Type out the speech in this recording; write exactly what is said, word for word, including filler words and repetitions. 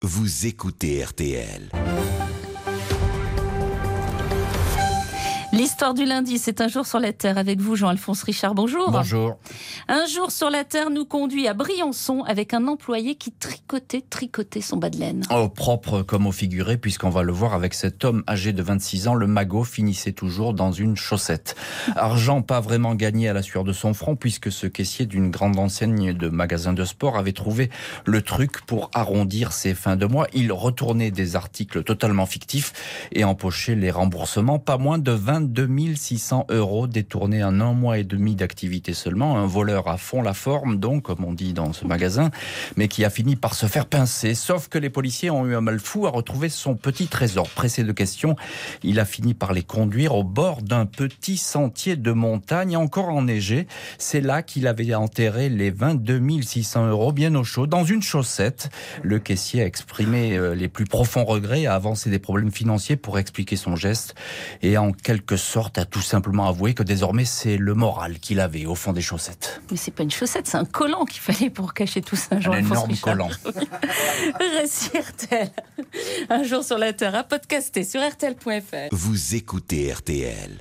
Vous écoutez R T L. L'histoire du lundi, c'est un jour sur la Terre avec vous, Jean-Alphonse Richard. Bonjour. Bonjour. Un jour sur la Terre nous conduit à Briançon avec un employé qui tricotait, tricotait son bas de laine. Au propre comme au figuré, puisqu'on va le voir avec cet homme âgé de vingt-six ans, le magot finissait toujours dans une chaussette. Argent pas vraiment gagné à la sueur de son front, puisque ce caissier d'une grande enseigne de magasins de sport avait trouvé le truc pour arrondir ses fins de mois. Il retournait des articles totalement fictifs et empochait les remboursements. Pas moins de vingt-deux mille six cents euros détournés en un mois et demi d'activité seulement. Un voleur à fond la forme, donc, comme on dit dans ce magasin, mais qui a fini par se faire pincer. Sauf que les policiers ont eu un mal fou à retrouver son petit trésor. Pressé de questions, il a fini par les conduire au bord d'un petit sentier de montagne encore enneigé. C'est là qu'il avait enterré les vingt-deux mille six cents euros bien au chaud, dans une chaussette. Le caissier a exprimé les plus profonds regrets, a avancé des problèmes financiers pour expliquer son geste et en quelque sorte a tout simplement avoué que désormais c'est le moral qu'il avait au fond des chaussettes. Mais c'est pas une chaussette, c'est un collant qu'il fallait pour cacher tout ça, Un Jean-Alphonse énorme Richard. collant. Récit R T L. Un jour sur la Terre à podcaster sur R T L point F R. Vous écoutez R T L.